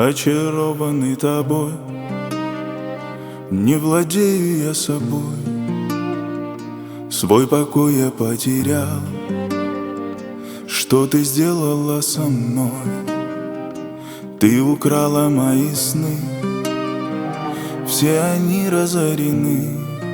очарованный тобой, не владею я собой. Свой покой я потерял. Что ты сделала со мной? Ты украла мои сны, все они разорены,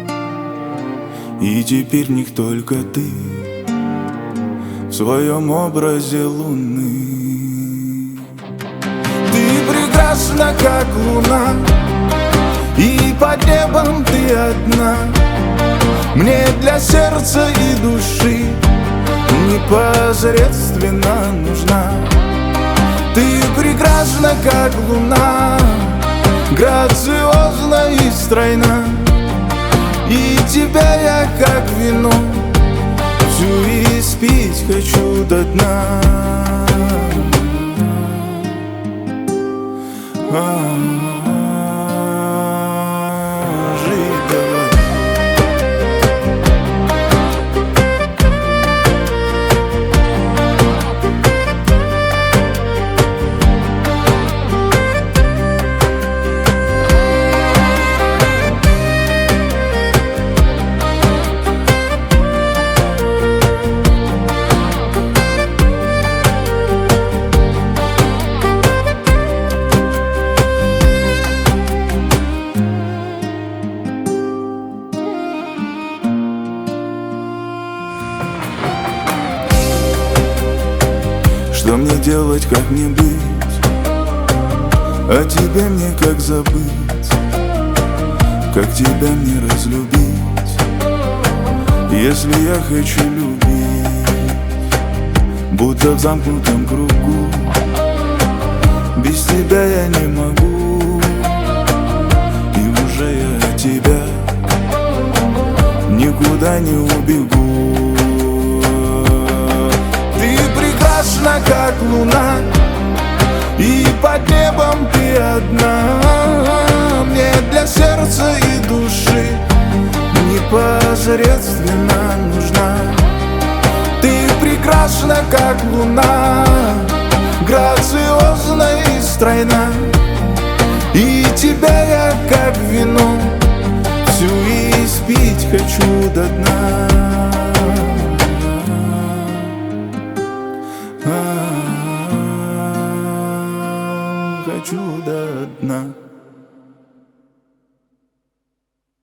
и теперь в них только ты в своем образе луны. Ты прекрасна, как луна, и под небом ты одна. Мне для сердца и души непосредственно нужна. Ты прекрасна, как луна, грациозна и стройна, и тебя я, как вино, всю испить хочу до дна. Жить давай. Что мне делать, как мне быть? А тебе мне как забыть? Как тебя мне разлюбить, если я хочу любить? Будто в замкнутом кругу, без тебя я не могу, и уже я от тебя никуда не убегу. Прекрасна, как луна, и под небом ты одна. Мне для сердца и души непосредственно нужна. Ты прекрасна, как луна, грациозна и стройна, и тебя я, как вино, всю испить хочу до дна. Хочу до дна.